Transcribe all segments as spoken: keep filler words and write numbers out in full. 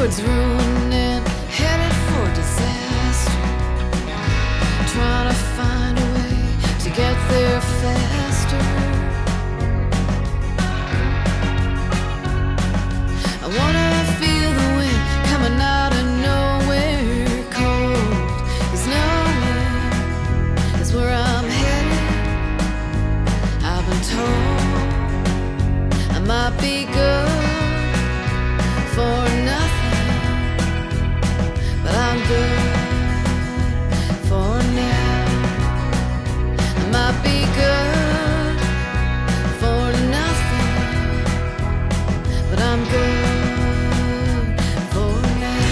towards ruin and headed for disaster, trying to find a way to get there faster. I wanna feel the wind coming out of nowhere. Cold is nowhere, is where I'm headed. I've been told I might be good for nothing, but I'm good for now. I might be good for nothing, but I'm good for now.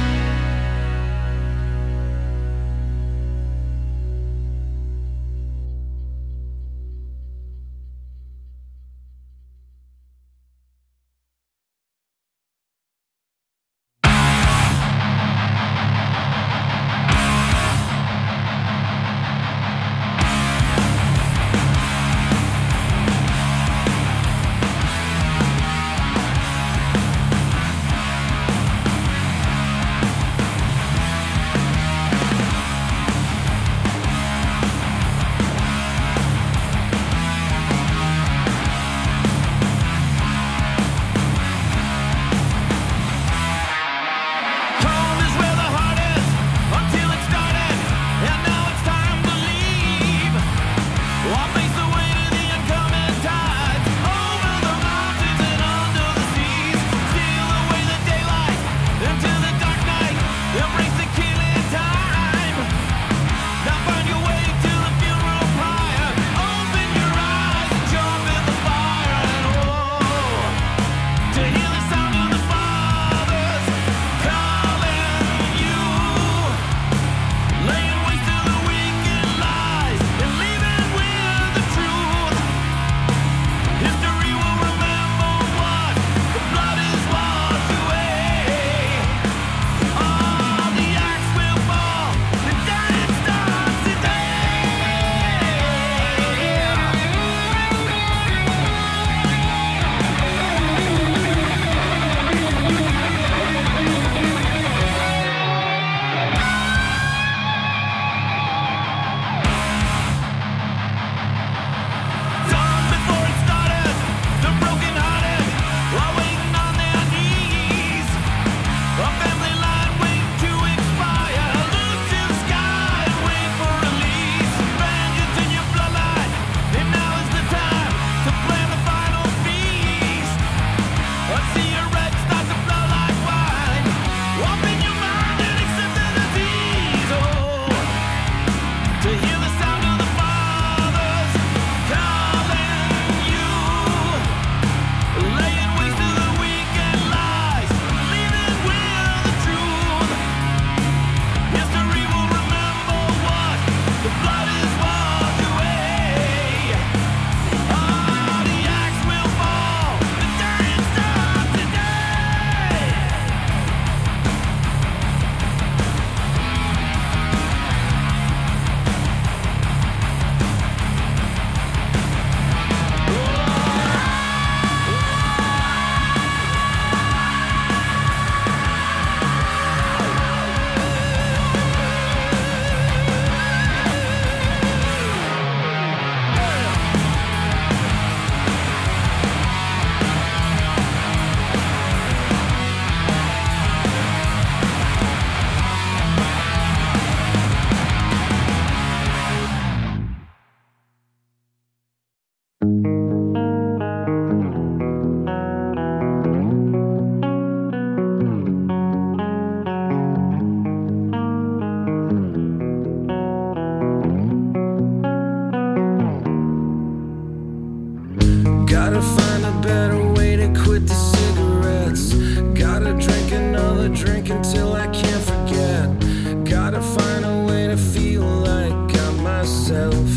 Gotta find a better way to quit the cigarettes. Gotta drink another drink until I can't forget. Gotta find a way to feel like I'm myself.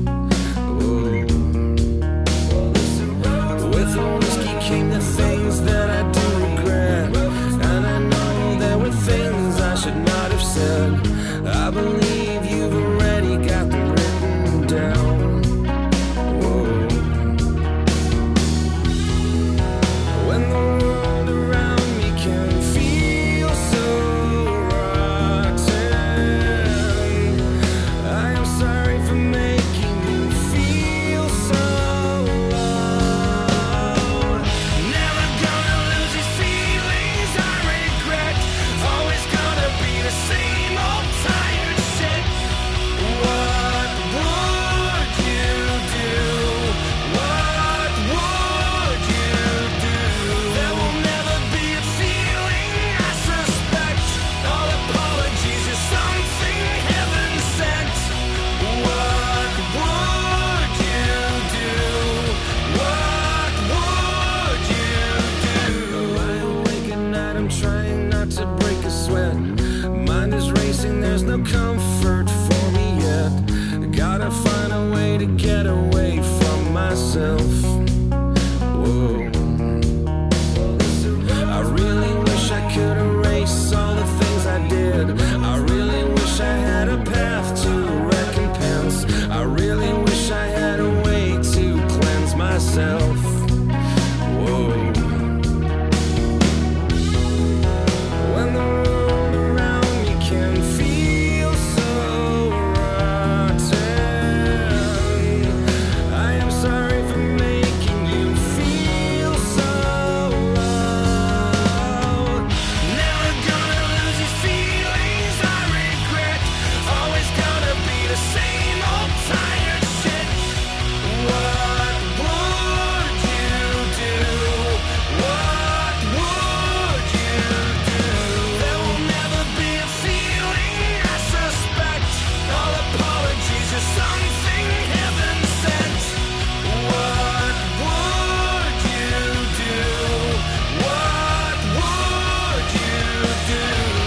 Oh. With the whiskey came the things that I do regret, and I know there were things I should not have said. I believe you've already got them written down. When the world around myself. Whoa. I really wish I could erase all the things I did. I really wish I had a path to recompense. I really wish I had a way to cleanse myself. Whoa. When the world around me can feel so rotten, I am sorry for making you feel so low. Never gonna lose these feelings I regret. Always gonna be the same old tired shit. What would you do? What would you do? There will never be a feeling I suspect. All apologies are something heaven sent. What would you do? What would you do?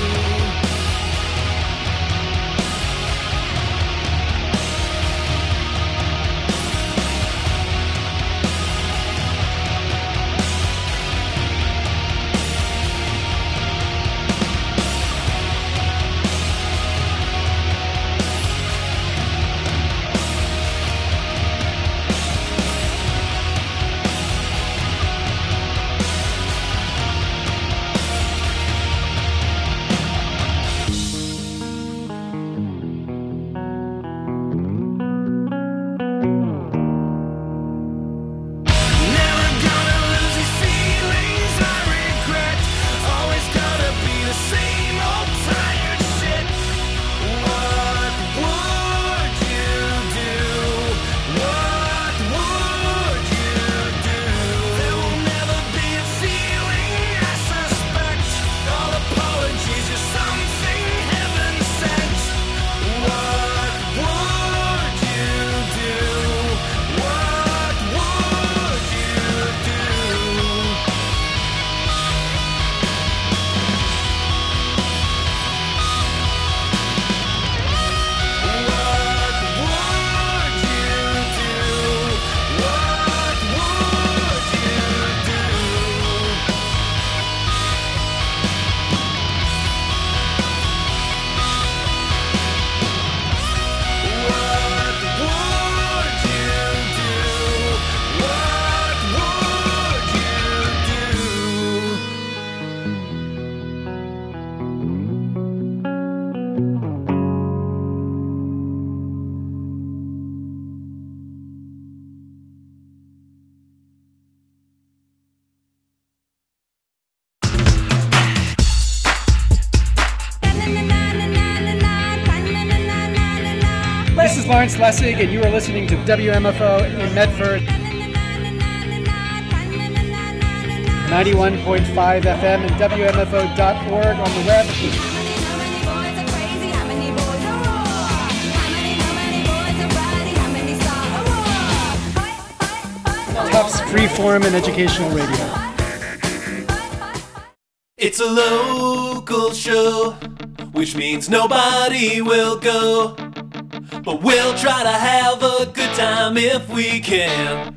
Never gonna lose these feelings I regret. Always gonna be the same old tired shit. What would you do? What would you do? There will never be a feeling I suspect. All apologies are something heaven sent. What would you do? What would you do? What would you do? What would you do? What would you do? What would you do? This is Lawrence Lessig, and you are listening to W M F O in Medford, ninety-one point five F M and W M F O dot org on the web. Tufts Freeform and Educational Radio. It's a local show, which means nobody will go. But we'll try to have a good time if we can.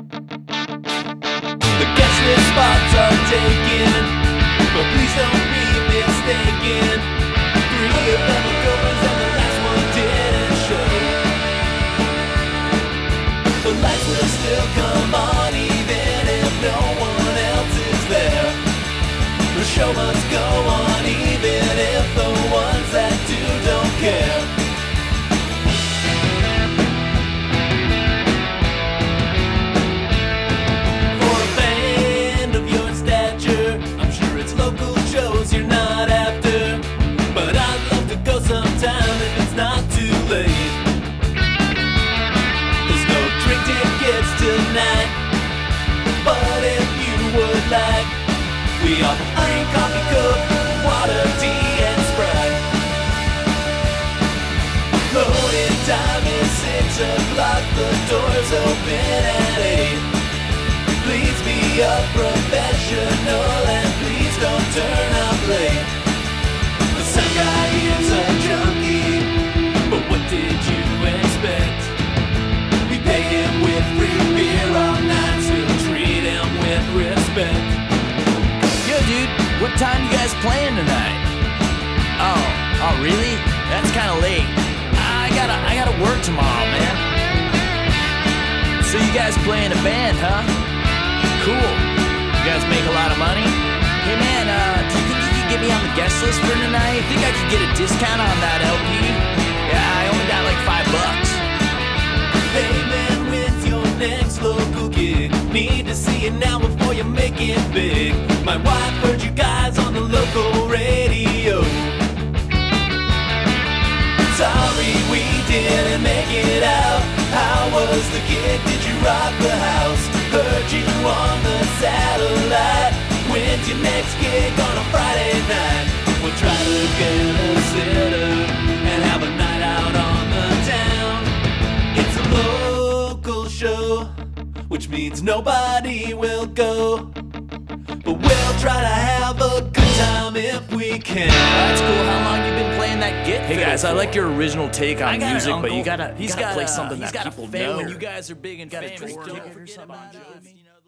The guest list spots are taken, but please don't be mistaken. Three of them are girlfriends and the last one didn't show. The lights will still come on even if no one else is there. The show must go on even if the ones that do don't care. For a band of your stature, I'm sure it's local shows you're not after. But I'd love to go sometime if it's not too late. There's no drink tickets tonight, but if you would like, we offer iron coffee, coke, water, tea, and Sprite. Loading time is six o'clock, the doors open at eight. Please be a professional and please don't turn up late. The sound guy is a junkie, but what did you expect? We pay him with free beer guys play in a band, huh? Cool. You guys make a lot of money? Hey man, uh, do you think you could get me on the guest list for tonight? Think I could get a discount on that L P? Yeah, I only got like five bucks. Hey man, when's your next local gig? Need to see it now before you make it big. My wife heard you guys on the local radio. Sorry we didn't make it out. How was the gig? Did you rock the house? Heard you on the satellite. When's your next gig on a Friday night? We'll try to get a sitter and have a night out on the town. It's a local show, which means nobody will go. But we'll try to have a good time if we can. That's cool. How long you been playing that git? Hey guys, I like your original take on music, but you gotta, he's gotta play something that people know. When you guys are big and famous, don't forget about us.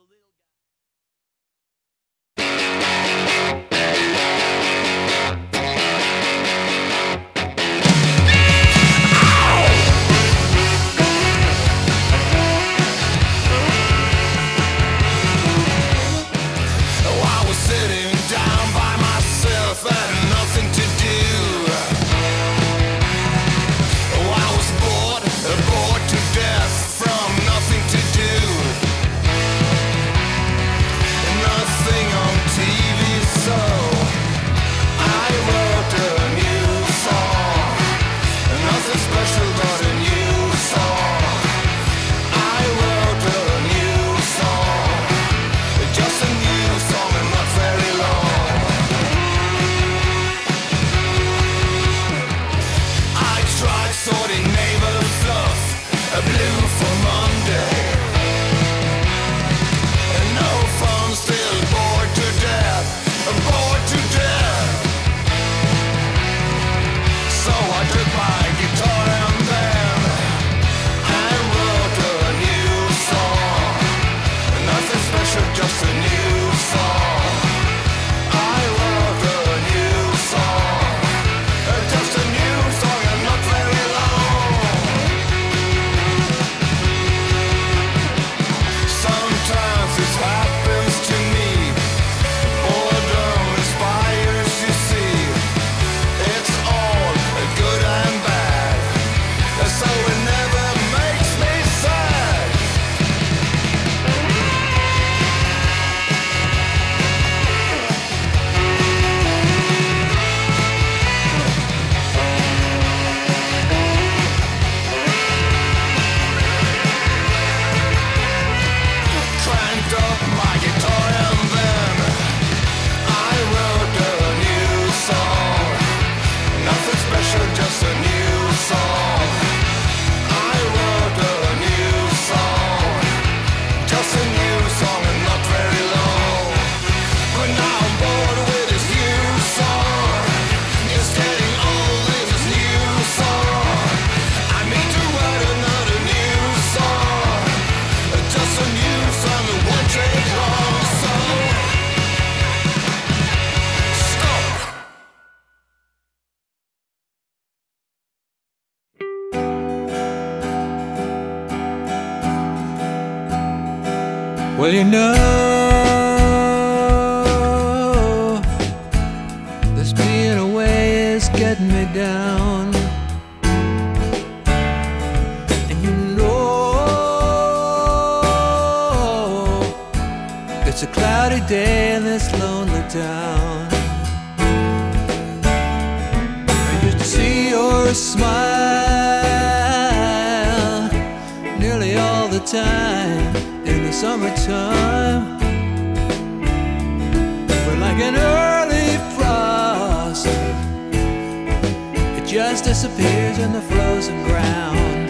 Well, you know, this being away is getting me down. And you know, it's a cloudy day in this lonely town. I used to see your smile nearly all the time in the summertime, but like an early frost, it just disappears in the frozen ground.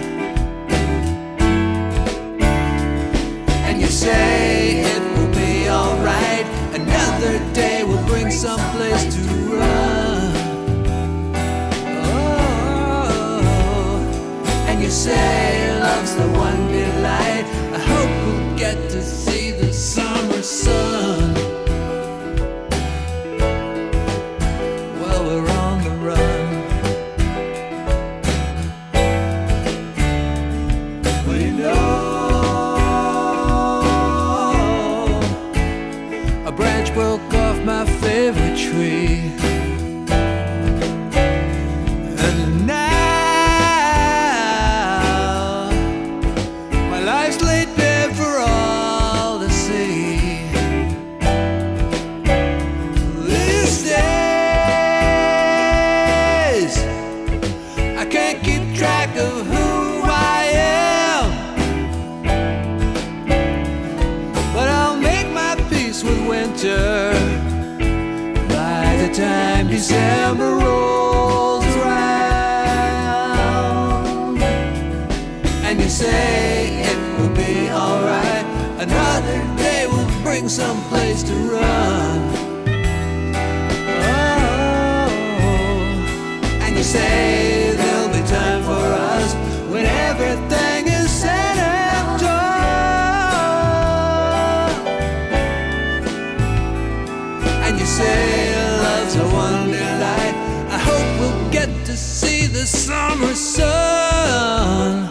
And you say it will be alright, another day will bring someplace to run. Oh, and you say love's the one delight, I hope we'll get to see the summer sun. Well, we're on the run. We know branch broke off my favorite tree. And now my life's laid bare for all to see. These days I can't keep track of who I am, but I'll make my peace with winter by the time December rolls around. And you say it will be alright, another day will bring some place to run. Oh, and you say there'll be time for us when everything is said and done. And you say love's a one delight, I hope we'll get to see the summer sun.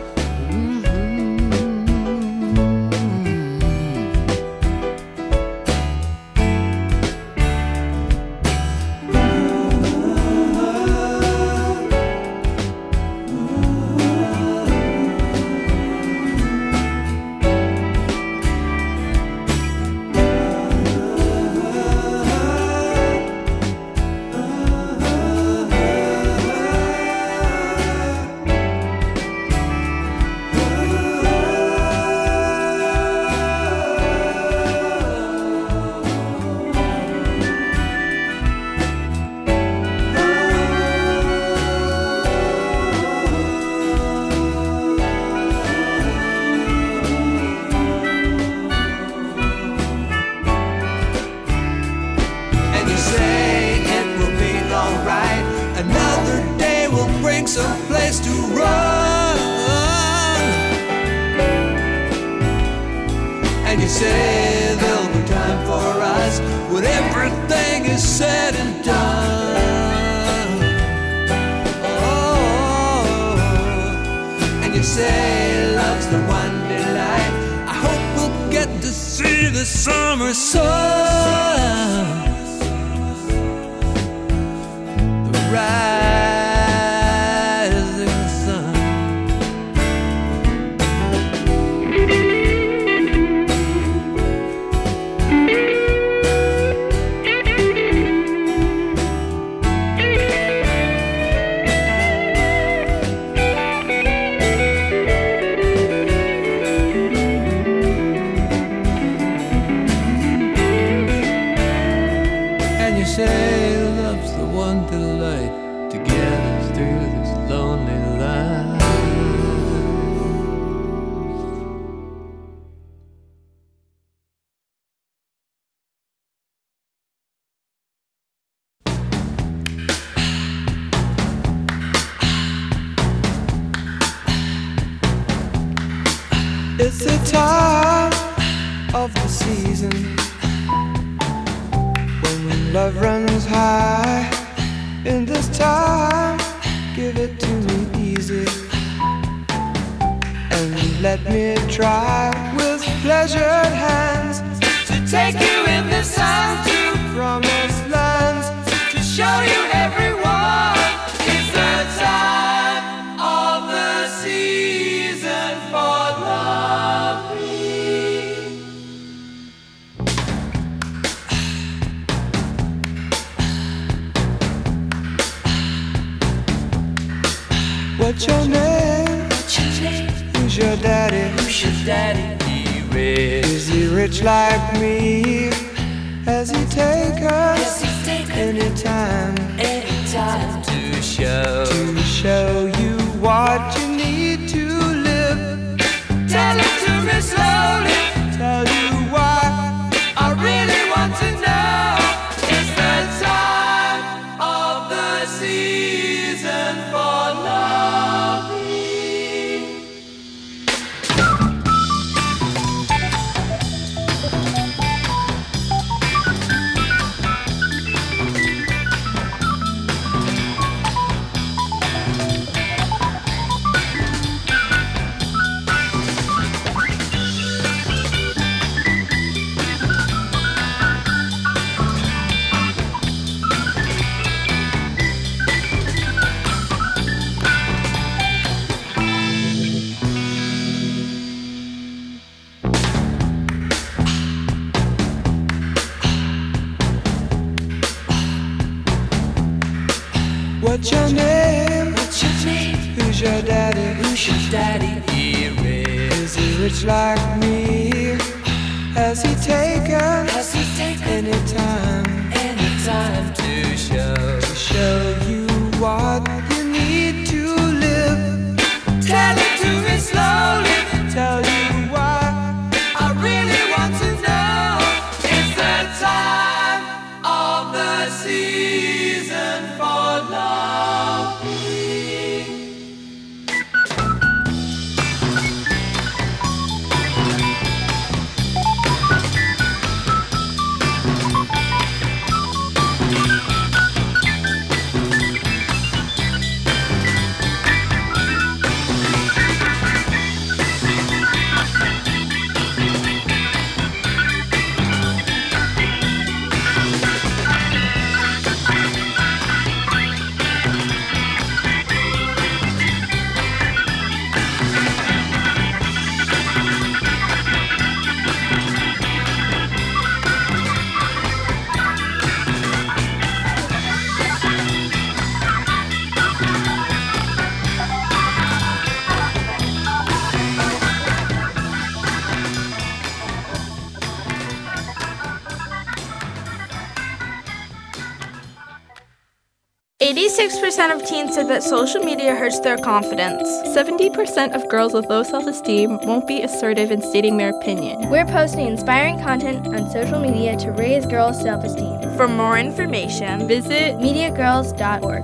Some place to run. And you say there'll be time for us when everything is said and done. Oh, and you say love's the one delight, I hope we'll get to see the summer sun. The ride say love's the one delight to get us through this lonely life. It's the time of the season when love runs high. In this time, give it to me easy and let me try with pleasured hands to take you in the sun to promised lands, to show you everyone. It's the time of the season for loving. What's your name? What's your name? Who's your daddy? Who's your daddy? He rich. Is he rich like me? Has he take us Does he take anytime? anytime to show To show you what you need to live. Tell it to me slowly. Tell you why I really want to know. It's the time of the season for loving. What's your name? What's your name? Who's your daddy? Who's your daddy? He Is he rich like me? Has he taken Has he taken any time any time to show to show you what you need to live? Tell it to me slowly. Tell you why I really want to know. It's the time of the season for love. eighty-six percent of teens said that social media hurts their confidence. seventy percent of girls with low self-esteem won't be assertive in stating their opinion. We're posting inspiring content on social media to raise girls' self-esteem. For more information, Visit media girls dot org.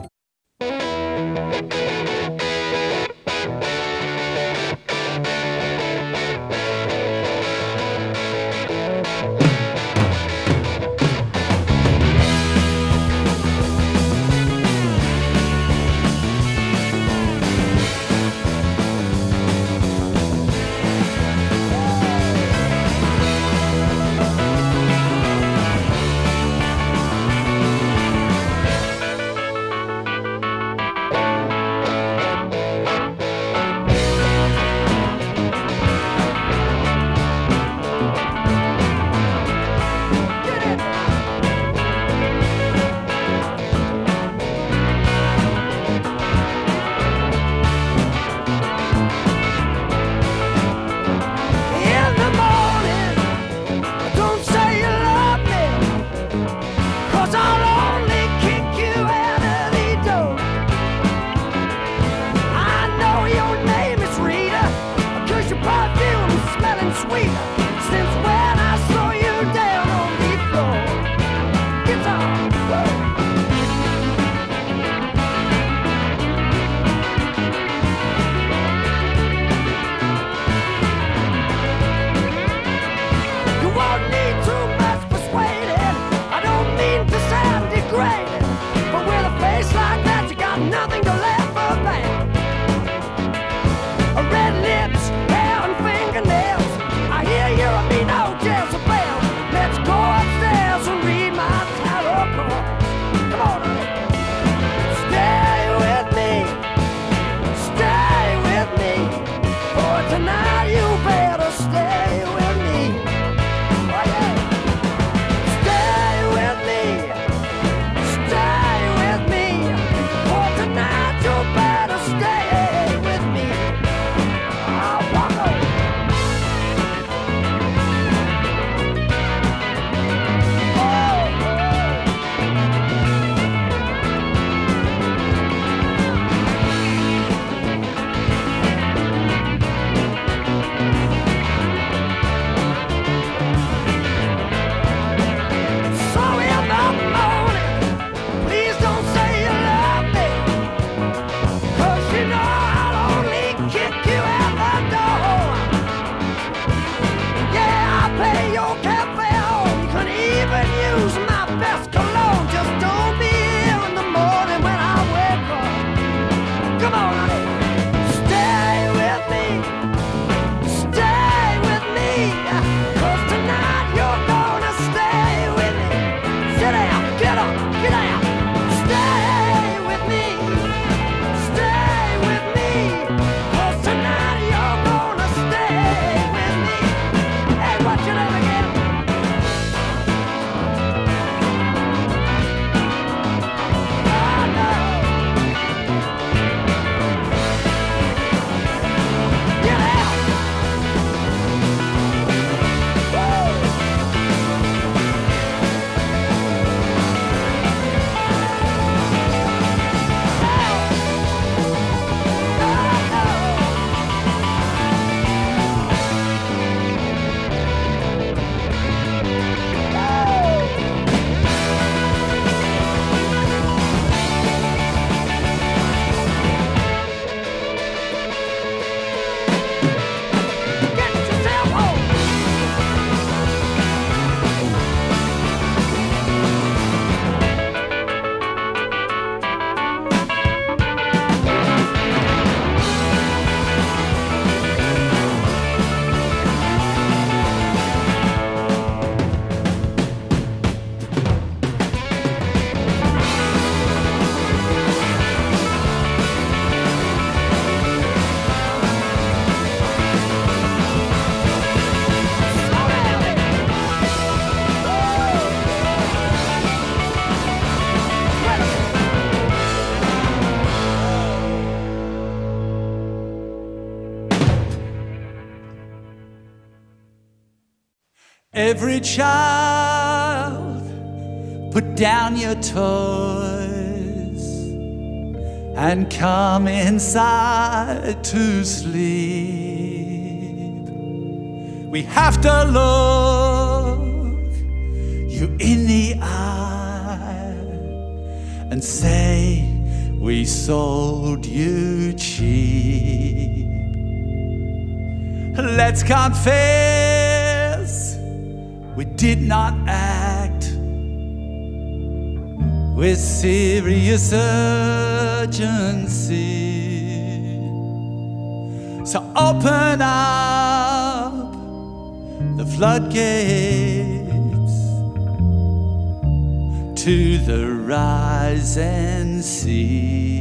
Every child, put down your toys and come inside to sleep. We have to look you in the eye and say we sold you cheap. Let's confess we did not act with serious urgency. So open up the floodgates to the rising sea.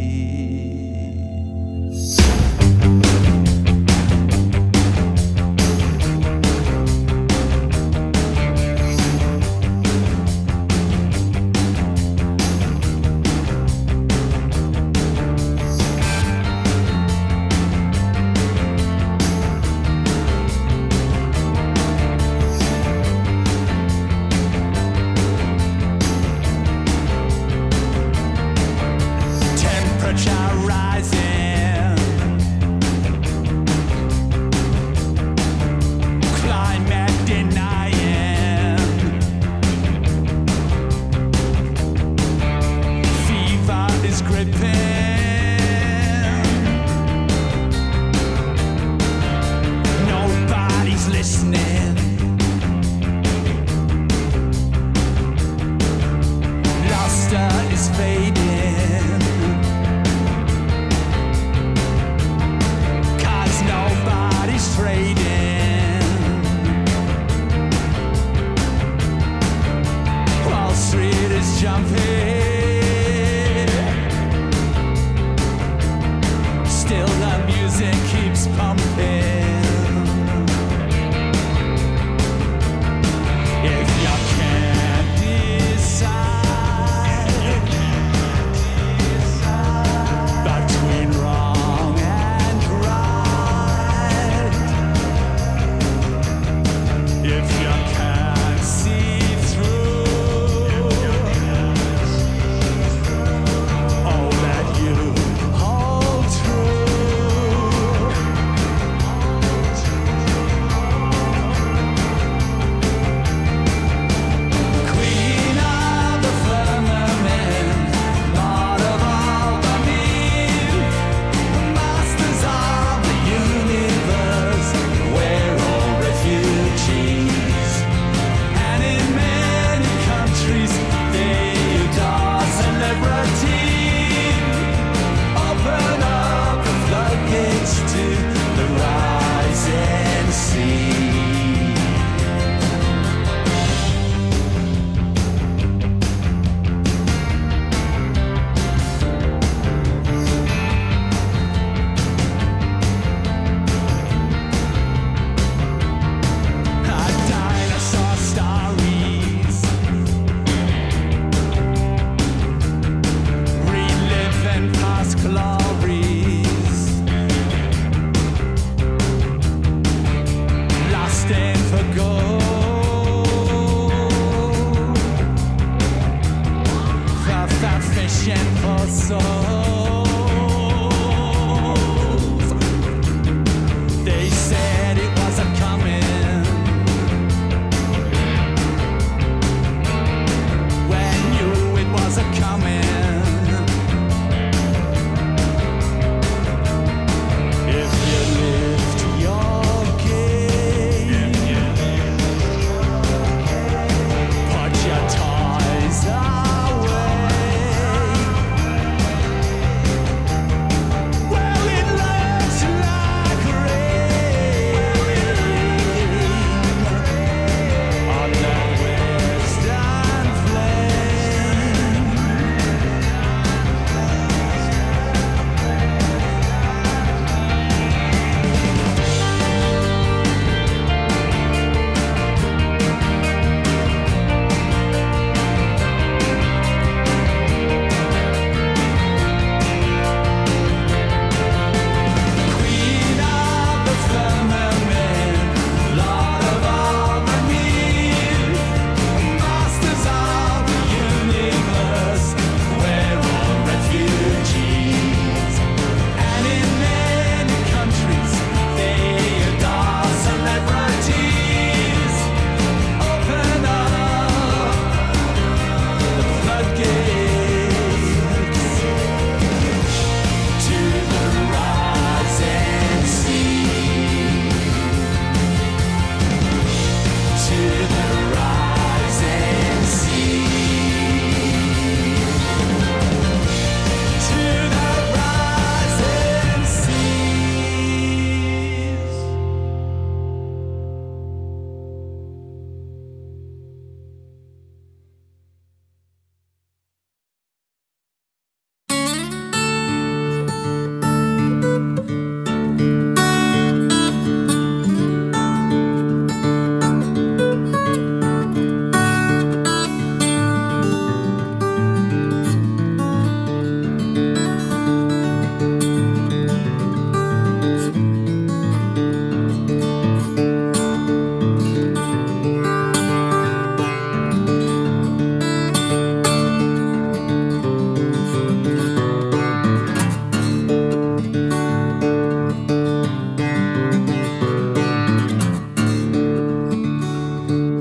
Temperature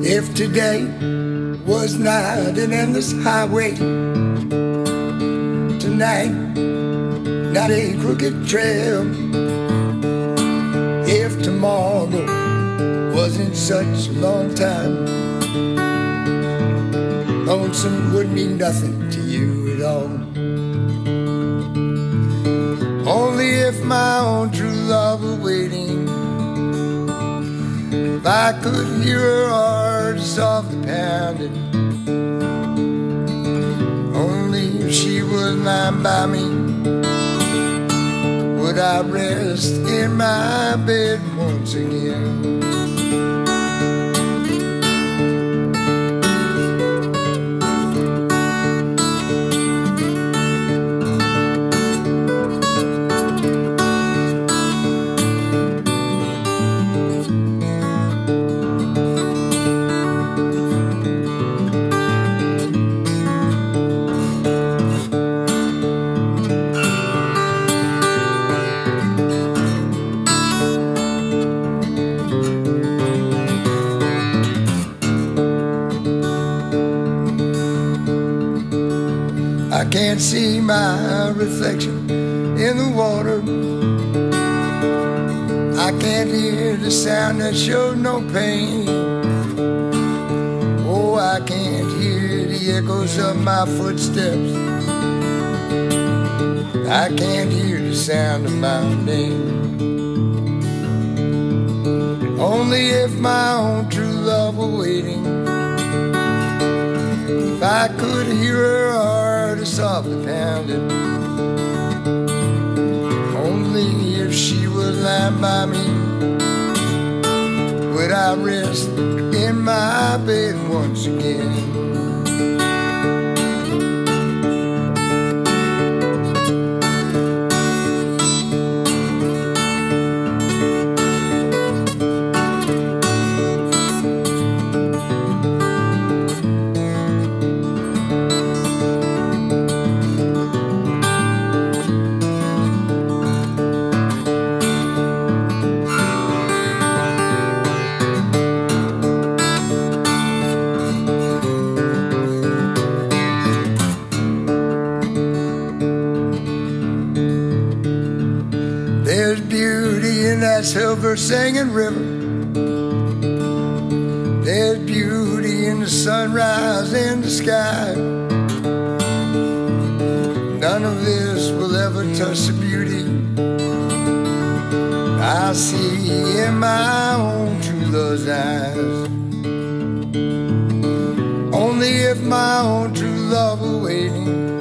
If today was not an endless highway, tonight not a crooked trail. If tomorrow wasn't such a long time, lonesome would mean nothing to you at all. Only if my own true love were waiting, if I could hear her heart softly pounding, only if she was lying by me, would I rest in my bed once again. I can't see my reflection in the water. I can't hear the sound that shows no pain. Oh, I can't hear the echoes of my footsteps. I can't hear the sound of my name. Only if my own true love were waiting, if I could hear her heart softly pounding, only if she was lying by me, would I rest in my bed once again. There's beauty in that silver singing river. There's beauty in the sunrise in the sky. None of this will ever touch the beauty I see in my own true love's eyes. Only if my own true love were waiting,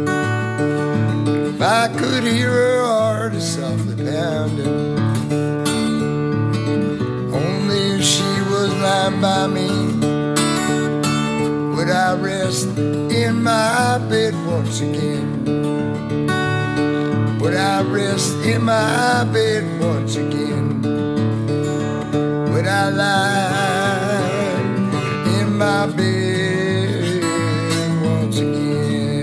if I could hear her heart softly pounding, only if she was lying by me, would I rest in my bed once again. Would I rest in my bed once again. Would I lie in my bed once again.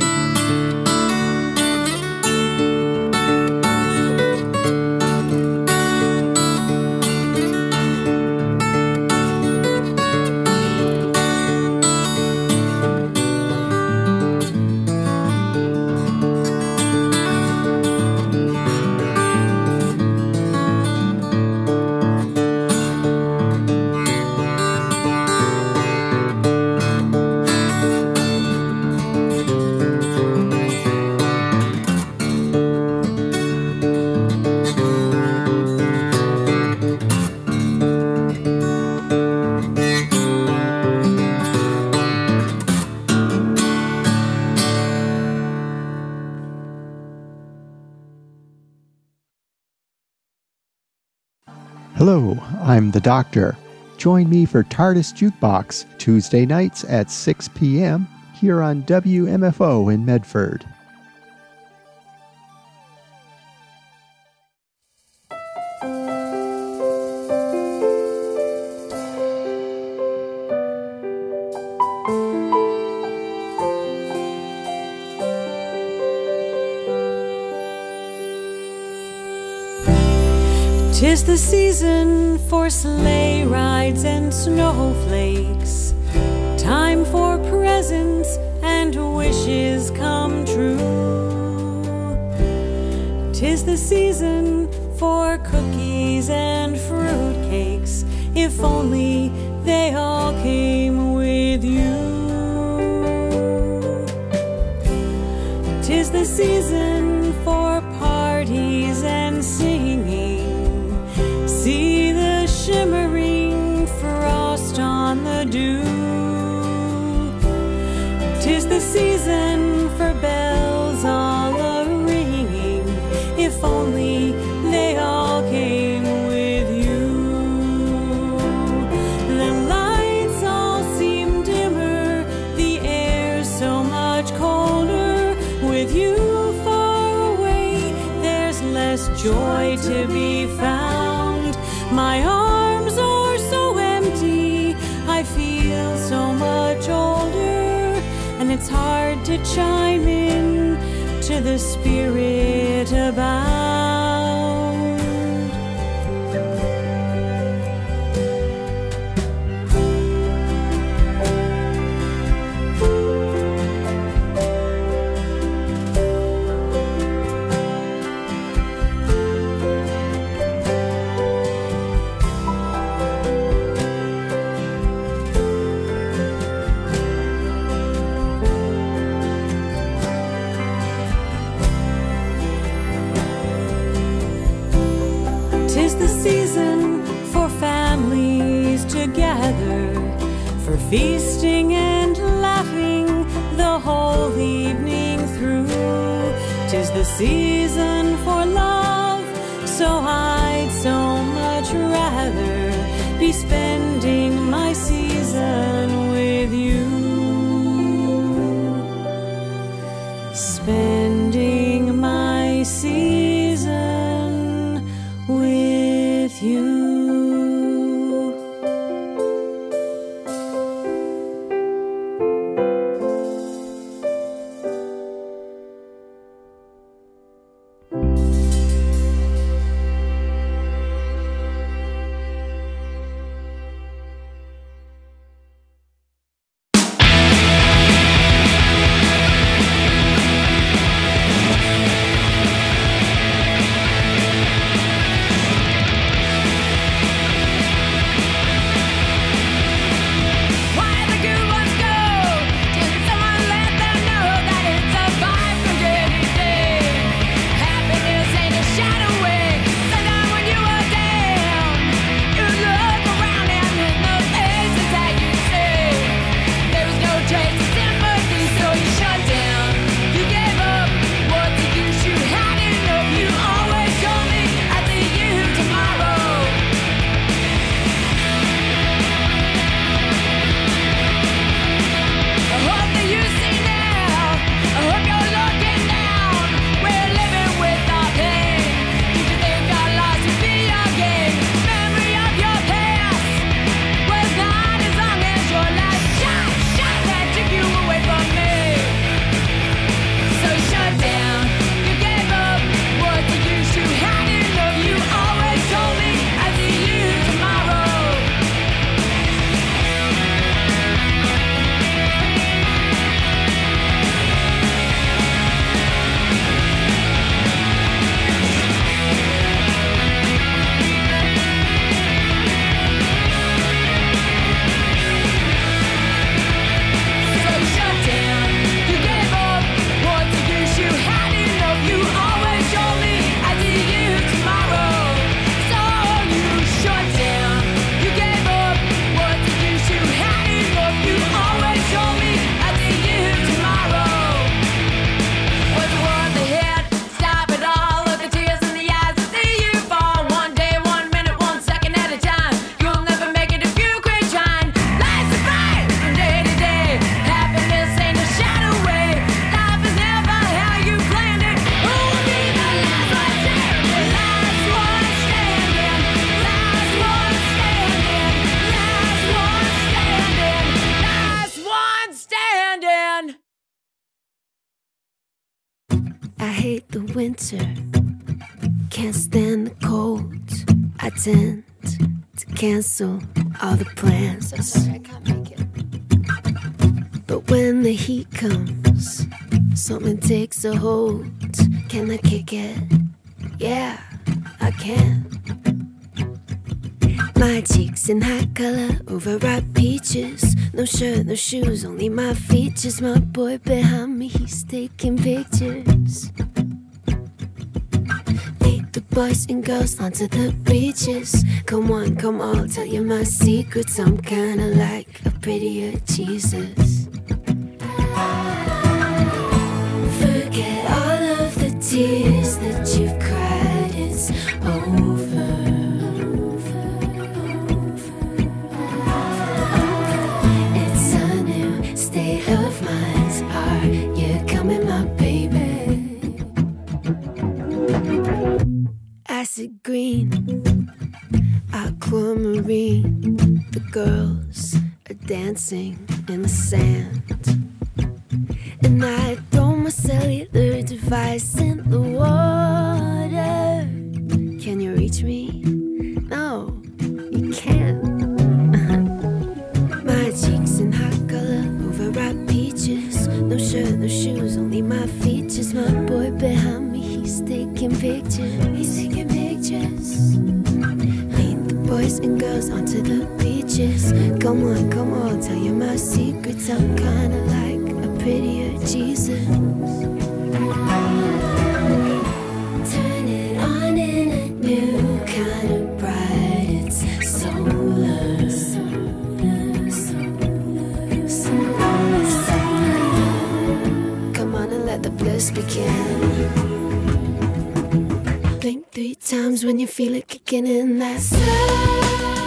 Hello, I'm the Doctor. Join me for TARDIS Jukebox Tuesday nights at six p.m. here on W M F O in Medford. Tis the season for sleigh rides and snowflakes, and wishes come true. 'Tis the season for cookies and fruitcakes, if only they all came with you. 'Tis the season for parties and singing. See the shimmering frost on the dew. 'Tis the season for bells all a-ringing, if only they all came with you. The lights all seem dimmer, the air's so much colder. With you far away, there's less joy to be found. My arms are so empty, I feel so much older, and it's hard to chime in to the spirit abound. Season for families to gather, for feasting and laughing the whole evening through. 'Tis the season for love, so I'd so much rather be spending my season with you. Spending my season with you. hate the winter, can't stand the cold. I tend to cancel all the plans. So sorry, I can't make it. But But when the heat comes, something takes a hold. Can I kick it? Yeah, I can. My cheeks in high color, overripe peaches. No shirt, no shoes, only my features. My boy behind me, he's taking pictures. Lead the boys and girls onto the beaches. Come on, come on, tell you my secrets. I'm kinda like a prettier Jesus. Forget all of the tears that you've cried, it's over. It's a new state of mind. Are you coming, my baby? Acid green, aquamarine. The girls are dancing in the sand, and I throw my cellular device in the water. Can you reach me? No, you can't. My cheeks in hot color, overripe peaches. No shirt, no shoes, only my features. My boy behind me, he's taking pictures. He's taking pictures. Lead the boys and girls onto the beaches. Come on, come on, tell you my secrets. I'm kinda like a prettier Jesus. Turn it on in a new kind of bright. It's solar. Solar, solar, solar, solar. Come on and let the bliss begin. Blink three times when you feel it kicking in. That soul.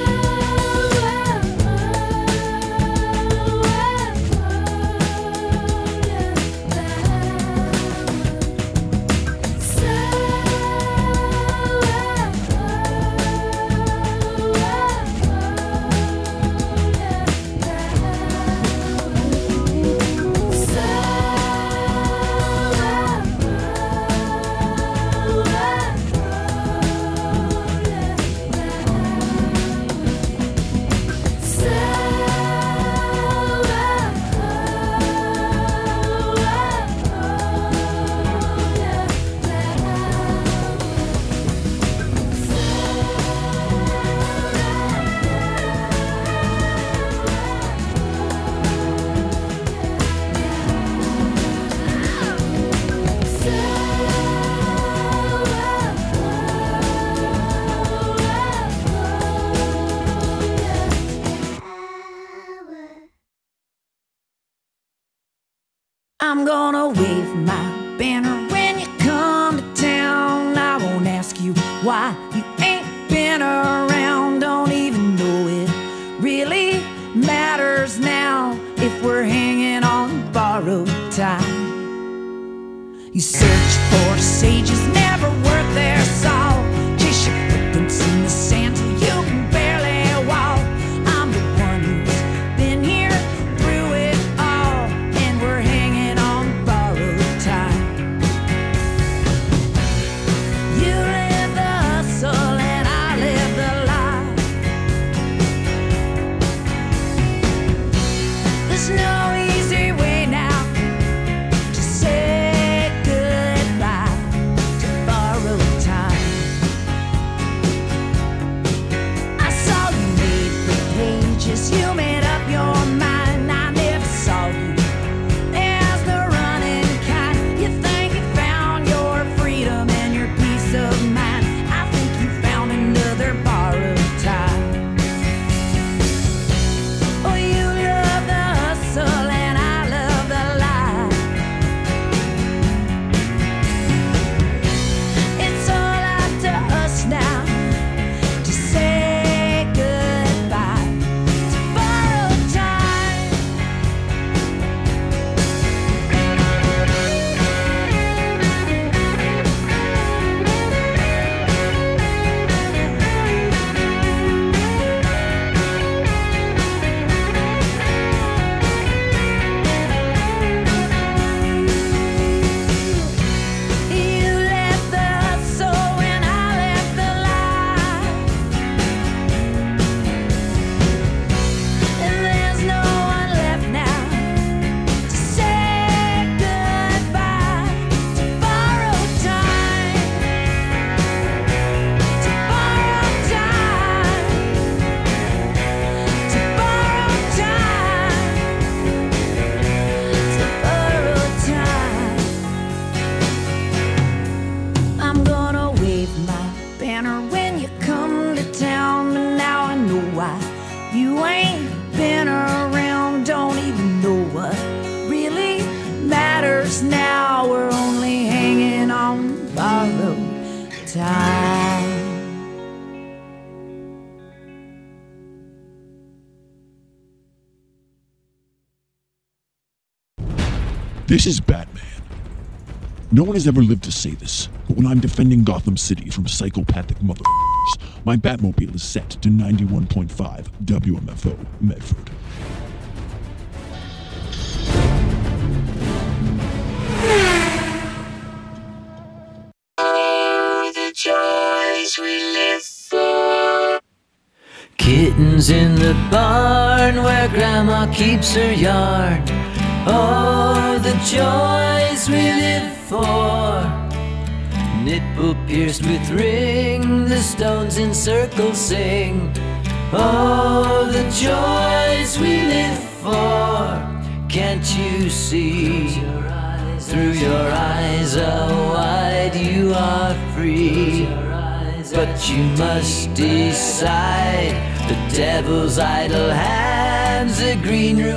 I'm gonna wave my banner when you come to town. I won't ask you why you ain't been around. Don't even know it really matters now if we're hanging on borrowed time. You search for sages, never worth their salt. Chase your footprints in the sand till you can barely walk. I'm the one who's been here through it all, and we're hanging on borrowed time. You live the hustle and I live the life. There's no easy way now to say goodbye to This is Batman. No one has ever lived to say this, but when I'm defending Gotham City from psychopathic motherfuckers, my Batmobile is set to ninety-one point five W M F O Medford. The joys we live for. Kittens in the barn where Grandma keeps her yarn. Oh, the joys we live for. Nipple pierced with ring, the stones in circles sing. Oh, the joys we live for. Can't you see? Through your eyes, how wide you are free. But you must decide. The devil's idle hands, the green room